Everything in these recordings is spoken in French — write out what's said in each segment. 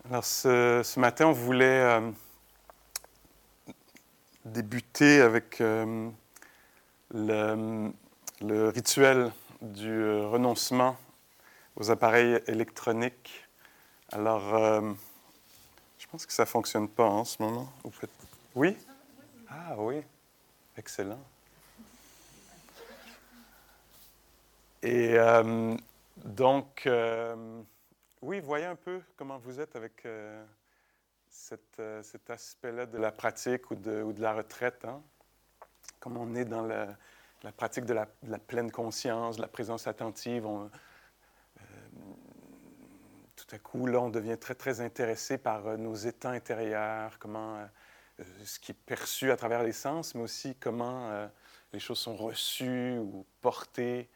Alors, ce matin, on voulait débuter avec le, le rituel du renoncement aux appareils électroniques. Alors, je pense que ça ne fonctionne pas en ce moment. Oui? Ah oui, excellent. Et donc, oui, voyez un peu comment vous êtes avec cet aspect-là de la pratique ou de la retraite, hein? Comme on est dans la pratique de la pleine conscience, de la présence attentive, tout à coup, là, on devient très, très intéressé par nos états intérieurs, comment ce qui est perçu à travers les sens, mais aussi comment les choses sont reçues ou portées.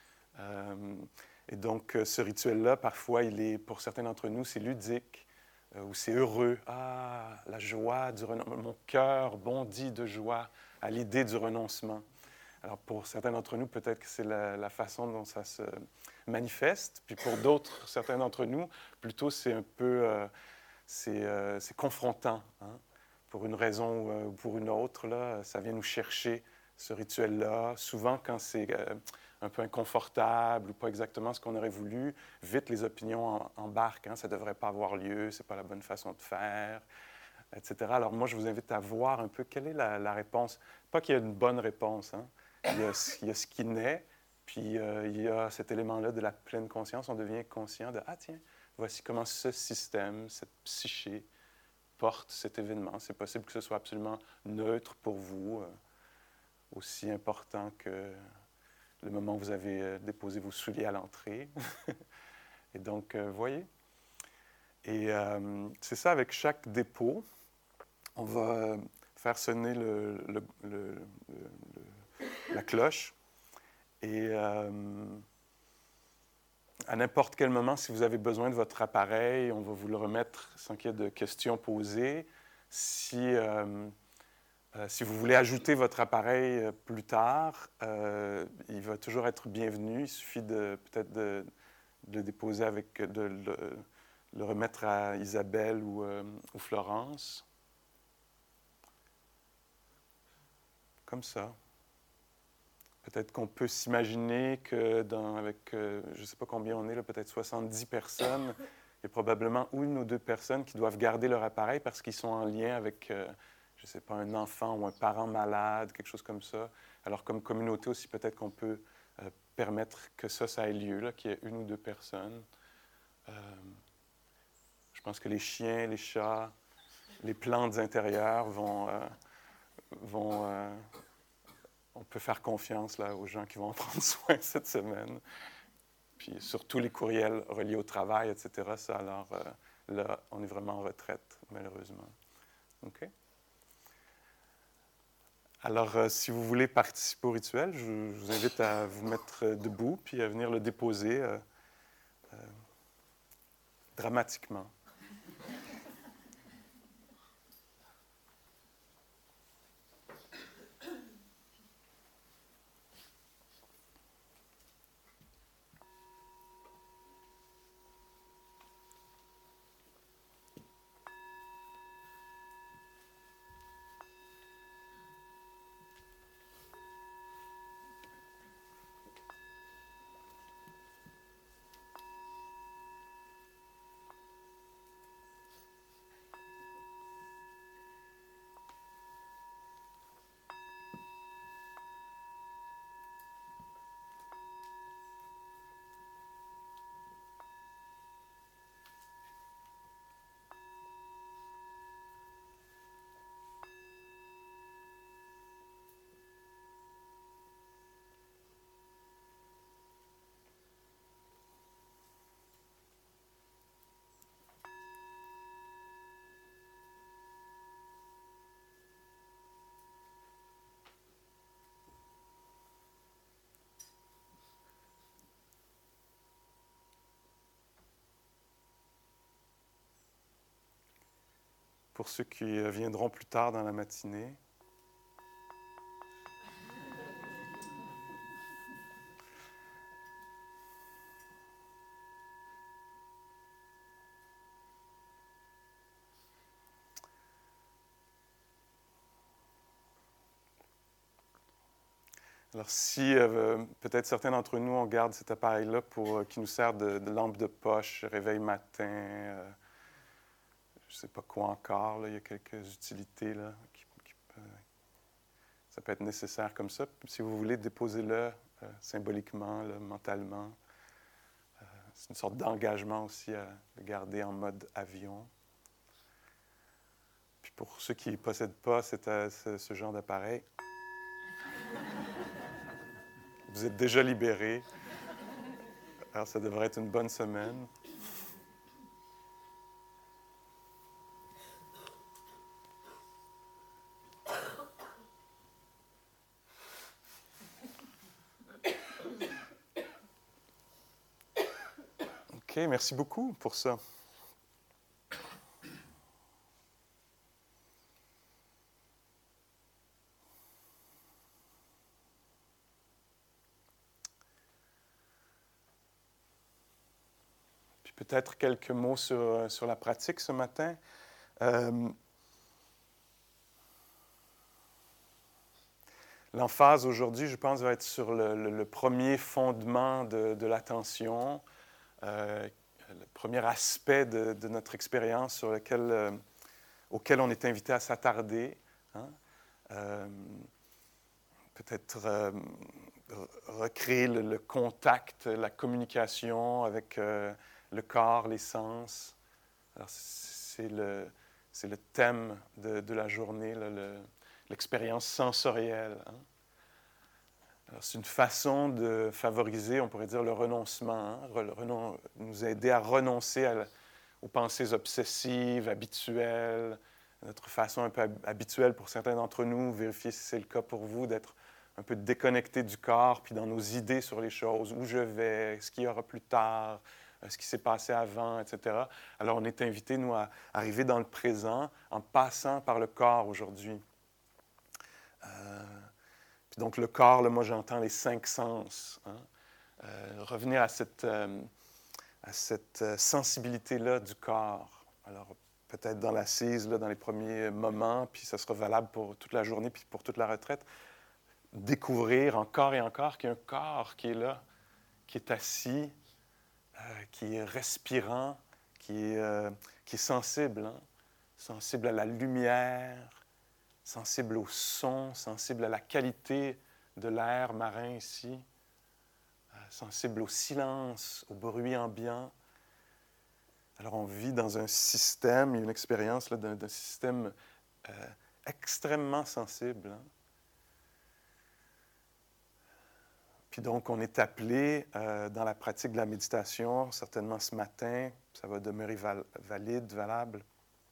Et donc, ce rituel-là, parfois, pour certains d'entre nous, c'est ludique ou c'est heureux. Ah, la joie du renoncement. Mon cœur bondit de joie à l'idée du renoncement. Alors, pour certains d'entre nous, peut-être que c'est la façon dont ça se manifeste. Puis pour d'autres, certains d'entre nous, plutôt, c'est un peu... c'est confrontant. Hein? Pour une raison ou pour une autre, là, ça vient nous chercher, ce rituel-là. Souvent, quand c'est un peu inconfortable ou pas exactement ce qu'on aurait voulu, vite les opinions embarquent. Hein? Ça ne devrait pas avoir lieu, ce n'est pas la bonne façon de faire, etc. Alors moi, je vous invite à voir un peu quelle est la réponse. Pas qu'il y ait une bonne réponse. Hein? Il y a ce qui naît, puis il y a cet élément-là de la pleine conscience. On devient conscient de « Ah tiens, voici comment ce système, cette psyché porte cet événement. » C'est possible que ce soit absolument neutre pour vous, aussi important que le moment où vous avez déposé vos souliers à l'entrée. Et donc, voyez. Et c'est ça, avec chaque dépôt, on va faire sonner la cloche. Et à n'importe quel moment, si vous avez besoin de votre appareil, on va vous le remettre sans qu'il y ait de questions posées. Si vous voulez ajouter votre appareil plus tard, il va toujours être bienvenu. Il suffit peut-être de le déposer de le remettre à Isabelle ou Florence. Comme ça. Peut-être qu'on peut s'imaginer que avec, je ne sais pas combien on est là, peut-être 70 personnes, il y a probablement une ou deux personnes qui doivent garder leur appareil parce qu'ils sont en lien avec, je ne sais pas, un enfant ou un parent malade, quelque chose comme ça. Alors, comme communauté aussi, peut-être qu'on peut permettre que ça ait lieu, là, qu'il y ait une ou deux personnes. Je pense que les chiens, les chats, les plantes intérieures vont on peut faire confiance là, aux gens qui vont en prendre soin cette semaine. Puis surtout les courriels reliés au travail, etc. Ça, alors là, on est vraiment en retraite, malheureusement. OK? Alors, si vous voulez participer au rituel, je vous invite à vous mettre debout puis à venir le déposer dramatiquement. Pour ceux qui viendront plus tard dans la matinée, Alors, si peut-être certains d'entre nous, on garde cet appareil-là qui nous sert de lampe de poche, réveil matin, je ne sais pas quoi encore, là, il y a quelques utilités là, ça peut être nécessaire comme ça. Puis, si vous voulez, déposez-le symboliquement, là, mentalement. C'est une sorte d'engagement aussi à le garder en mode avion. Puis pour ceux qui ne possèdent pas ce genre d'appareil, vous êtes déjà libérés. Alors ça devrait être une bonne semaine. OK, merci beaucoup pour ça. Puis peut-être quelques mots sur la pratique ce matin. L'emphase aujourd'hui, je pense, va être sur le premier fondement de l'attention, le premier aspect de notre expérience sur auquel on est invité à s'attarder. Hein? Peut-être recréer le contact, la communication avec le corps, les sens. Alors, c'est le thème de la journée, là, l'expérience sensorielle. Hein? Alors, c'est une façon de favoriser, on pourrait dire, le renoncement, hein? Nous aider à renoncer aux pensées obsessives, habituelles, notre façon un peu habituelle pour certains d'entre nous, vérifier si c'est le cas pour vous, d'être un peu déconnecté du corps, puis dans nos idées sur les choses, où je vais, ce qu'il y aura plus tard, ce qui s'est passé avant, etc. Alors, on est invité, nous, à arriver dans le présent en passant par le corps aujourd'hui. Puis donc, le corps, là, moi, j'entends les 5 sens. Hein? Revenir à cette sensibilité-là du corps. Alors, peut-être dans l'assise, là, dans les premiers moments, puis ça sera valable pour toute la journée, puis pour toute la retraite, découvrir encore et encore qu'il y a un corps qui est là, qui est assis, qui est respirant, qui est sensible, hein? Sensible à la lumière, sensible au son, sensible à la qualité de l'air marin ici, sensible au silence, au bruit ambiant. Alors on vit dans un système, il y a une expérience là, d'un système extrêmement sensible. Hein? Puis donc, on est appelé dans la pratique de la méditation, certainement ce matin, ça va demeurer valable,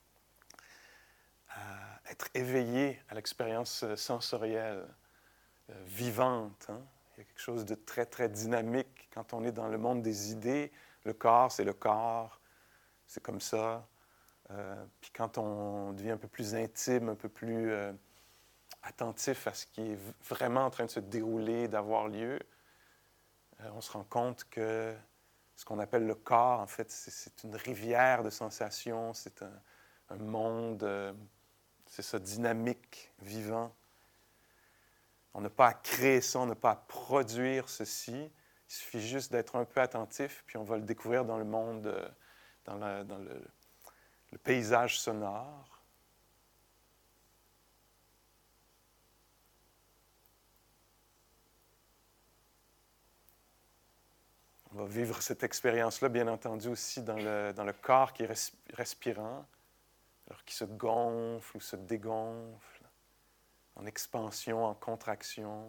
à être éveillé à l'expérience sensorielle, vivante. Hein? Il y a quelque chose de très, très dynamique quand on est dans le monde des idées. Le corps, c'est le corps, c'est comme ça. Puis quand on devient un peu plus intime, un peu plus attentif à ce qui est vraiment en train de se dérouler, d'avoir lieu, on se rend compte que ce qu'on appelle le corps, en fait, c'est une rivière de sensations, c'est un monde, c'est ça, dynamique, vivant. On n'a pas à créer ça, on n'a pas à produire ceci. Il suffit juste d'être un peu attentif, puis on va le découvrir dans le monde, dans le paysage sonore. On va vivre cette expérience-là, bien entendu, aussi dans le corps qui est respirant, alors qui se gonfle ou se dégonfle, en expansion, en contraction.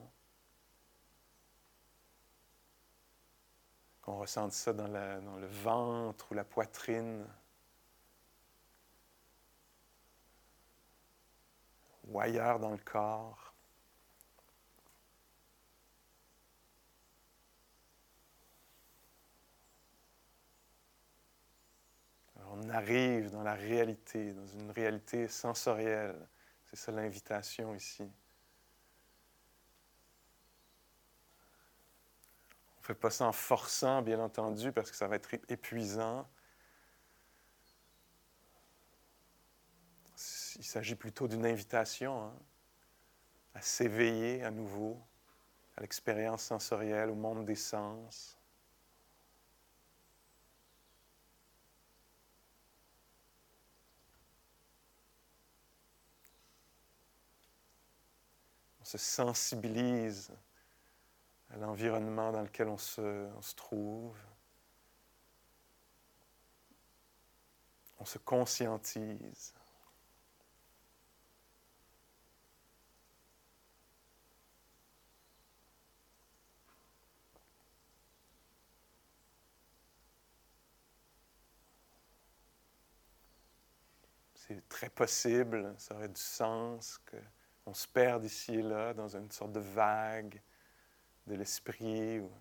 Qu'on ressente ça dans le ventre ou la poitrine, ou ailleurs dans le corps. On arrive dans la réalité, dans une réalité sensorielle. C'est ça l'invitation ici. On ne fait pas ça en forçant, bien entendu, parce que ça va être épuisant. Il s'agit plutôt d'une invitation, hein, à s'éveiller à nouveau, à l'expérience sensorielle, au monde des sens. On se sensibilise à l'environnement dans lequel on se trouve. On se conscientise. C'est très possible, ça aurait du sens qu'on se perde ici et là dans une sorte de vague de l'esprit ou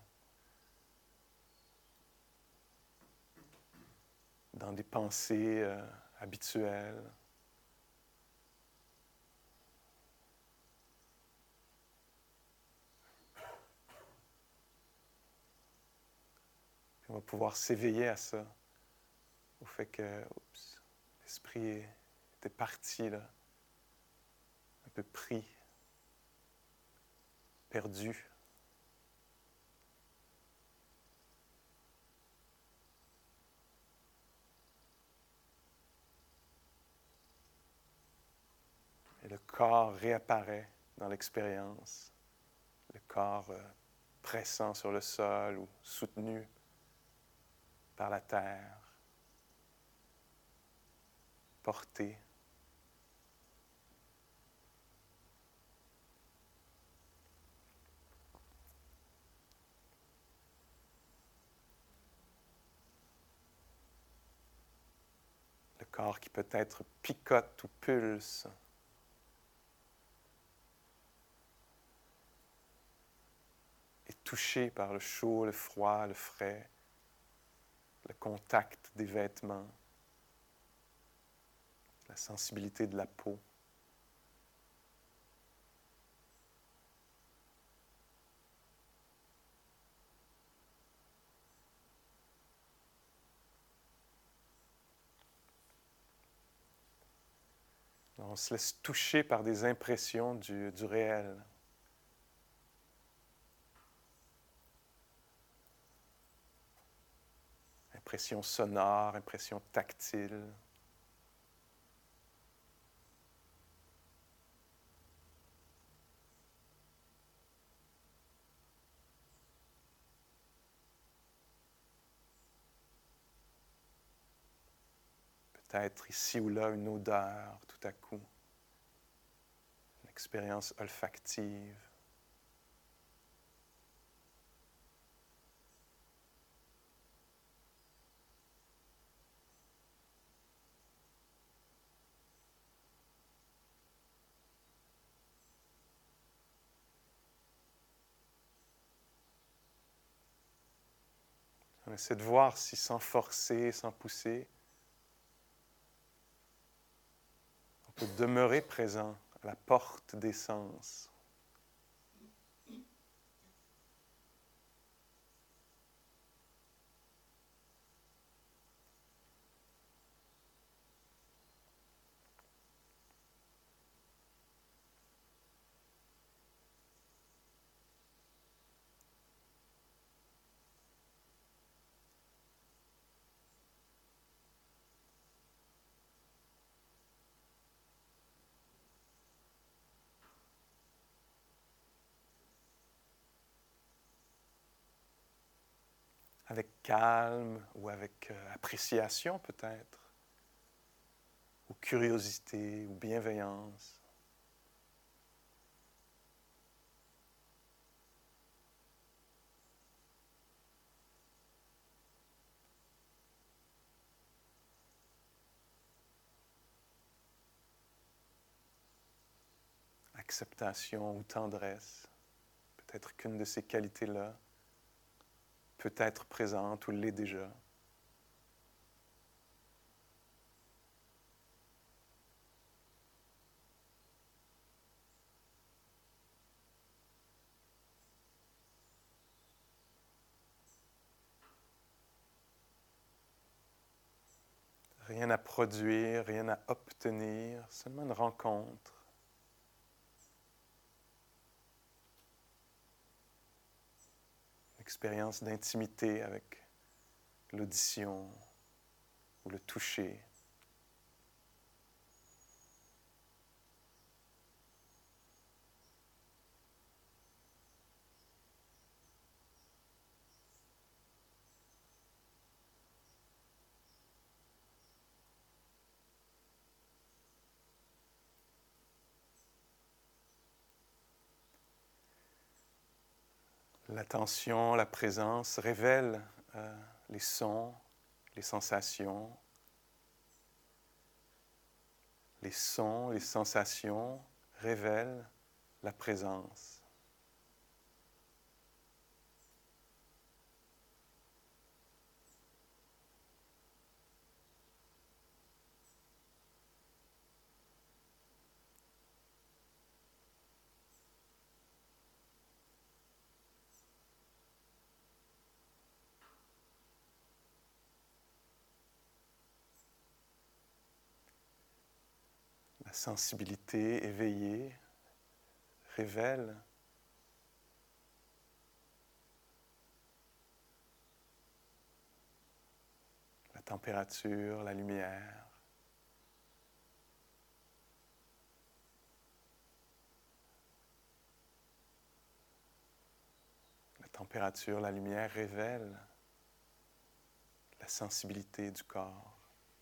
dans des pensées habituelles. Puis on va pouvoir s'éveiller à ça, au fait que l'esprit était parti là, un peu pris, perdu. Et le corps réapparaît dans l'expérience, le corps pressant sur le sol ou soutenu par la terre, porté. Le corps qui peut-être picote ou pulse. Est touché par le chaud, le froid, le frais, le contact des vêtements, la sensibilité de la peau. On se laisse toucher par des impressions du réel. Impressions sonores, impressions tactiles. Peut-être ici ou là une odeur tout à coup, une expérience olfactive. On essaie de voir si sans forcer, sans pousser, on peut demeurer présent à la porte des sens. Avec calme ou avec appréciation peut-être, ou curiosité ou bienveillance. Acceptation ou tendresse, peut-être qu'une de ces qualités-là peut être présente ou l'est déjà. Rien à produire, rien à obtenir, seulement une rencontre. expérience d'intimité avec l'audition ou le toucher. L'attention, la présence révèlent les sons, les sensations. Les sons, les sensations révèlent la présence. La sensibilité éveillée révèle la température, la lumière. La température, la lumière révèlent la sensibilité du corps.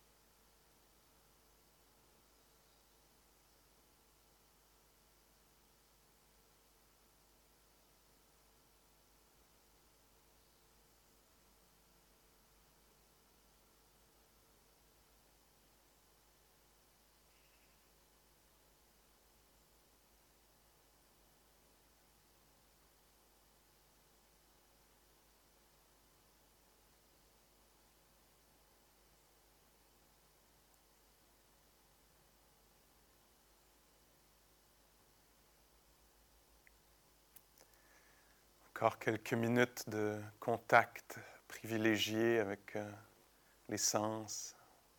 Encore quelques minutes de contact privilégié avec les sens.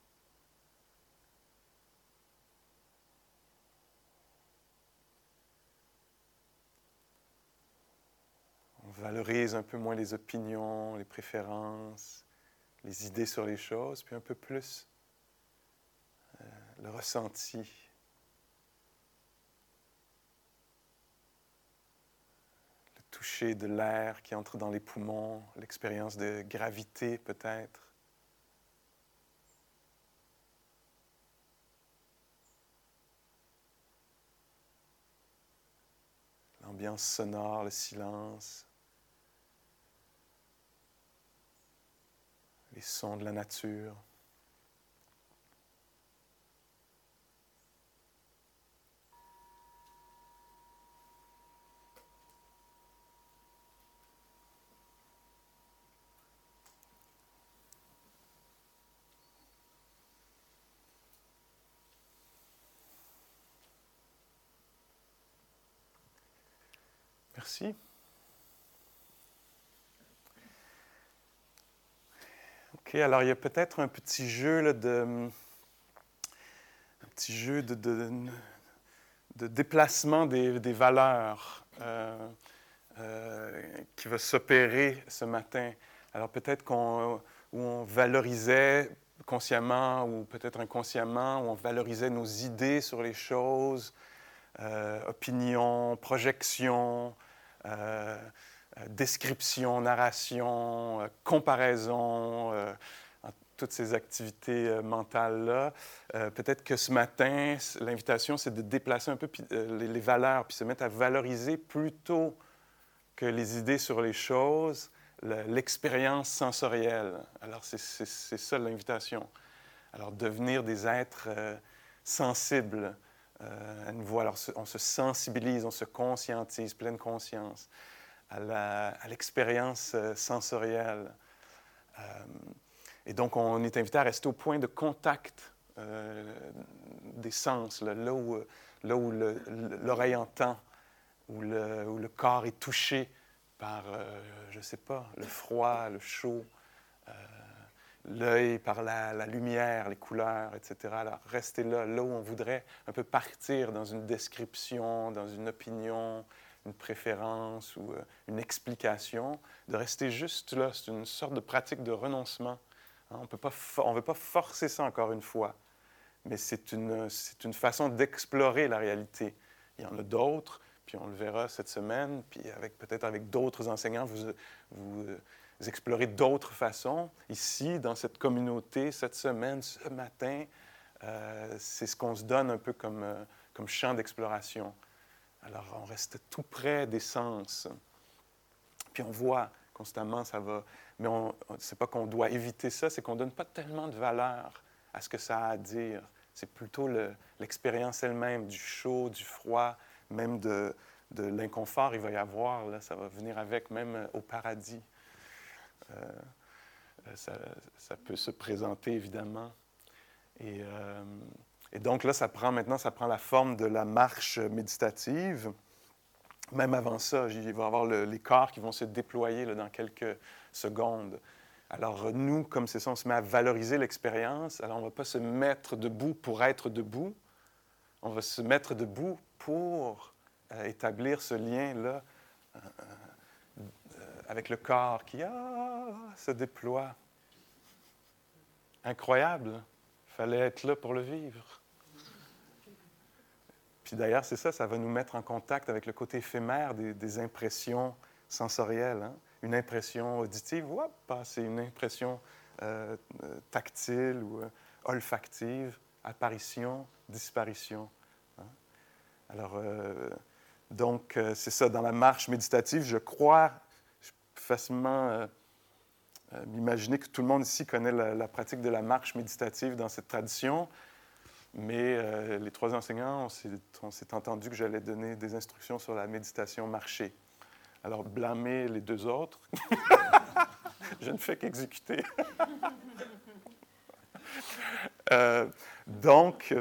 On valorise un peu moins les opinions, les préférences, les idées sur les choses, puis un peu plus le ressenti. Toucher de l'air qui entre dans les poumons, l'expérience de gravité peut-être. L'ambiance sonore, le silence, les sons de la nature. Merci. OK, alors il y a peut-être un petit jeu là, de déplacement des valeurs qui va s'opérer ce matin. Alors peut-être où on valorisait consciemment ou peut-être inconsciemment, où on valorisait nos idées sur les choses, opinions, projections, description, narration, comparaison, toutes ces activités mentales-là. Peut-être que ce matin, l'invitation, c'est de déplacer un peu les valeurs, puis se mettre à valoriser plutôt que les idées sur les choses, l'expérience sensorielle. Alors, c'est ça l'invitation. Alors, devenir des êtres sensibles à nouveau. Alors, on se sensibilise, on se conscientise, pleine conscience à l'expérience sensorielle. Et donc, on est invité à rester au point de contact des sens, là où l'oreille entend, où le corps est touché par, je ne sais pas, le froid, le chaud, l'œil par la lumière, les couleurs, etc. Alors, rester là où on voudrait un peu partir dans une description, dans une opinion, une préférence ou une explication, de rester juste là. C'est une sorte de pratique de renoncement. Hein, on ne veut pas forcer ça encore une fois, mais c'est une façon d'explorer la réalité. Il y en a d'autres, puis on le verra cette semaine, puis peut-être avec d'autres enseignants, vous explorez d'autres façons. Ici, dans cette communauté, cette semaine, ce matin, c'est ce qu'on se donne un peu comme champ d'exploration. Alors, on reste tout près des sens. Puis on voit constamment, ça va. Mais c'est pas qu'on doit éviter ça, c'est qu'on ne donne pas tellement de valeur à ce que ça a à dire. C'est plutôt l'expérience elle-même, du chaud, du froid, même de l'inconfort, il va y avoir, là, ça va venir avec, même au paradis. Ça peut se présenter, évidemment. Et donc là, ça prend la forme de la marche méditative. Même avant ça, il va y avoir les corps qui vont se déployer là, dans quelques secondes. Alors nous, comme c'est ça, on se met à valoriser l'expérience. Alors on ne va pas se mettre debout pour être debout. On va se mettre debout pour établir ce lien-là avec le corps qui se déploie. Incroyable. Il fallait être là pour le vivre. Puis d'ailleurs, c'est ça, ça va nous mettre en contact avec le côté éphémère des impressions sensorielles. Hein? Une impression auditive, c'est une impression tactile ou olfactive, apparition, disparition. Hein? Alors, donc, c'est ça, dans la marche méditative, je crois facilement m'imaginer que tout le monde ici connaît la pratique de la marche méditative dans cette tradition. Mais les trois enseignants, on s'est entendu que j'allais donner des instructions sur la méditation marchée. Alors, blâmer les deux autres, je ne fais qu'exécuter. Donc,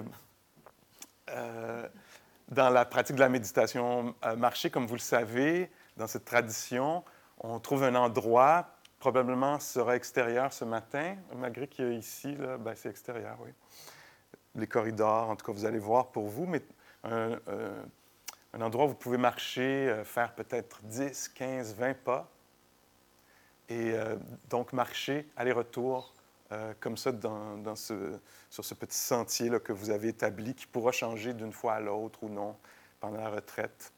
dans la pratique de la méditation marchée, comme vous le savez, dans cette tradition, on trouve un endroit, probablement sera extérieur ce matin, malgré qu'il y a ici, là, c'est extérieur, oui. Les corridors, en tout cas, vous allez voir pour vous, mais un endroit où vous pouvez marcher, faire peut-être 10, 15, 20 pas, et donc marcher aller-retour comme ça sur ce petit sentier là, que vous avez établi, qui pourra changer d'une fois à l'autre ou non pendant la retraite.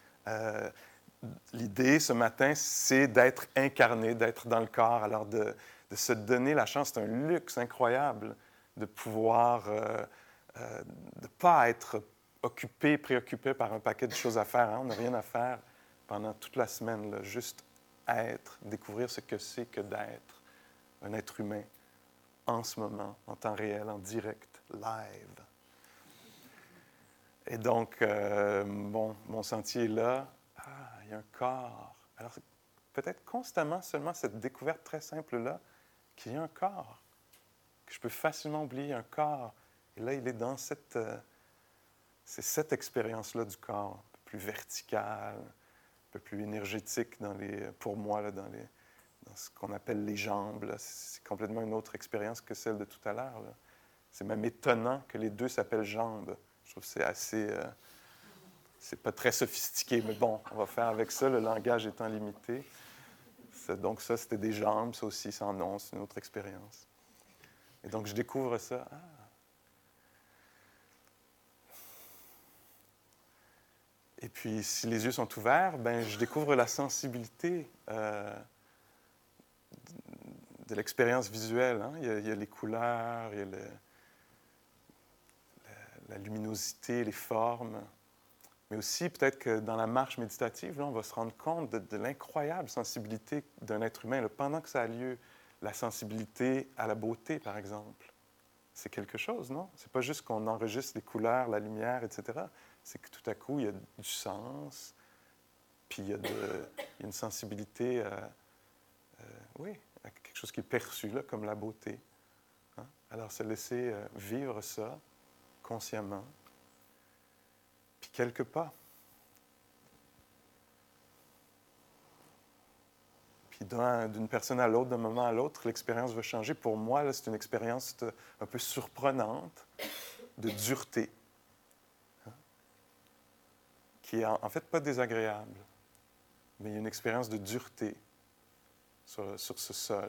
L'idée ce matin, c'est d'être incarné, d'être dans le corps, alors de se donner la chance, c'est un luxe incroyable de pouvoir ne pas être occupé, préoccupé par un paquet de choses à faire. Hein? On n'a rien à faire pendant toute la semaine, là, juste être, découvrir ce que c'est que d'être un être humain en ce moment, en temps réel, en direct, live. Et donc, mon sentier est là. Il y a un corps. Alors, peut-être constamment seulement cette découverte très simple-là, qu'il y a un corps, que je peux facilement oublier un corps. Et là, il est dans c'est cette expérience-là du corps, un peu plus verticale, un peu plus énergétique pour moi, là, dans ce qu'on appelle les jambes. Là. C'est complètement une autre expérience que celle de tout à l'heure. Là. C'est même étonnant que les deux s'appellent jambes. Je trouve que c'est assez... c'est pas très sophistiqué, mais bon, on va faire avec ça, le langage étant limité. Donc ça, c'était des jambes, ça aussi, sans nom, c'est une autre expérience. Et donc, je découvre ça. Et puis, si les yeux sont ouverts, je découvre la sensibilité de l'expérience visuelle. Hein? Il y a les couleurs, il y a la luminosité, les formes. Mais aussi, peut-être que dans la marche méditative, là, on va se rendre compte de l'incroyable sensibilité d'un être humain. Là, pendant que ça a lieu, la sensibilité à la beauté, par exemple. C'est quelque chose, non? C'est pas juste qu'on enregistre les couleurs, la lumière, etc. C'est que tout à coup, il y a du sens, puis il y a une sensibilité à quelque chose qui est perçu, là, comme la beauté. Hein? Alors, se laisser vivre ça consciemment, puis quelques pas. Puis d'une personne à l'autre, d'un moment à l'autre, l'expérience va changer. Pour moi, là, c'est une expérience un peu surprenante de dureté, hein, qui est en fait pas désagréable, mais il y a une expérience de dureté sur ce sol.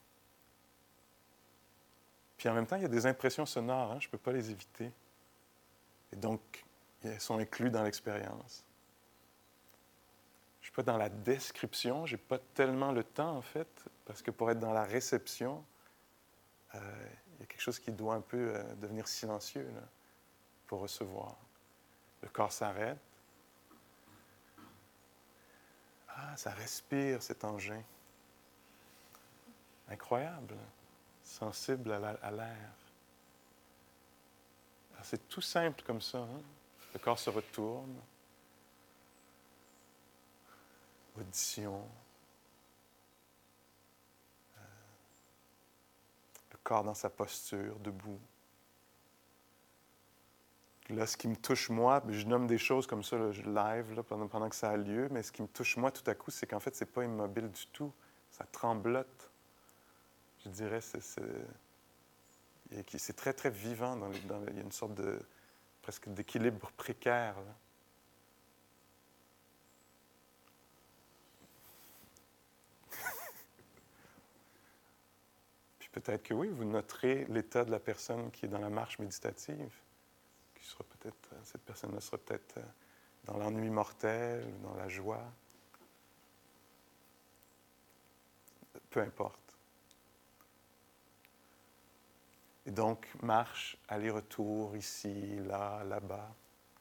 Puis en même temps, il y a des impressions sonores, hein, je ne peux pas les éviter. Et donc, elles sont incluses dans l'expérience. Je ne suis pas dans la description, je n'ai pas tellement le temps, en fait, parce que pour être dans la réception, il y a quelque chose qui doit un peu devenir silencieux là, pour recevoir. Le corps s'arrête. Ah, ça respire, cet engin. Incroyable, sensible à l'air. C'est tout simple comme ça. Hein? Le corps se retourne. Audition. Le corps dans sa posture, debout. Là, ce qui me touche moi, je nomme des choses comme ça, là, je live là, pendant que ça a lieu, mais ce qui me touche moi tout à coup, c'est qu'en fait, c'est pas immobile du tout. Ça tremblote. Je dirais, c'est très, très vivant. Il y a une sorte de presque d'équilibre précaire. Là. Puis peut-être que oui, vous noterez l'état de la personne qui est dans la marche méditative. Cette personne-là sera peut-être dans l'ennui mortel, ou dans la joie. Peu importe. Et donc, marche, aller-retour, ici, là, là-bas.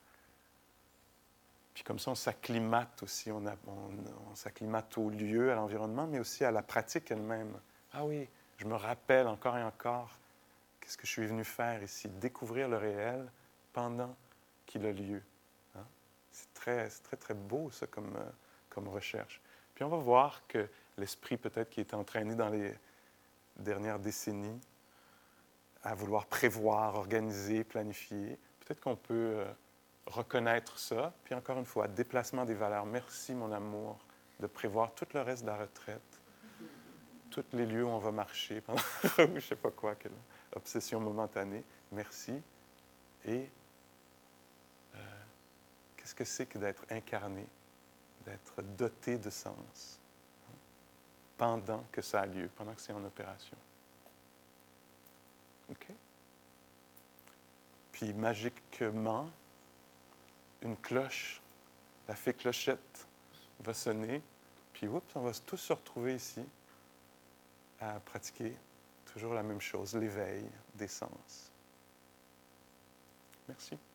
Puis comme ça, on s'acclimate aussi, on s'acclimate au lieu, à l'environnement, mais aussi à la pratique elle-même. Ah oui, je me rappelle encore et encore qu'est-ce que je suis venu faire ici, découvrir le réel pendant qu'il a lieu. Hein? C'est très, très, très beau, ça, comme recherche. Puis on va voir que l'esprit, peut-être, qui est entraîné dans les dernières décennies à vouloir prévoir, organiser, planifier, peut-être qu'on peut reconnaître ça. Puis encore une fois, déplacement des valeurs. Merci, mon amour, de prévoir tout le reste de la retraite, tous les lieux où on va marcher pendant je ne sais pas quoi, quelle obsession momentanée. Merci. Et qu'est-ce que c'est que d'être incarné, d'être doté de sens pendant que ça a lieu, pendant que c'est en opération. OK? Puis magiquement, une cloche, la fée clochette va sonner, puis oups, on va tous se retrouver ici à pratiquer toujours la même chose, l'éveil des sens. Merci.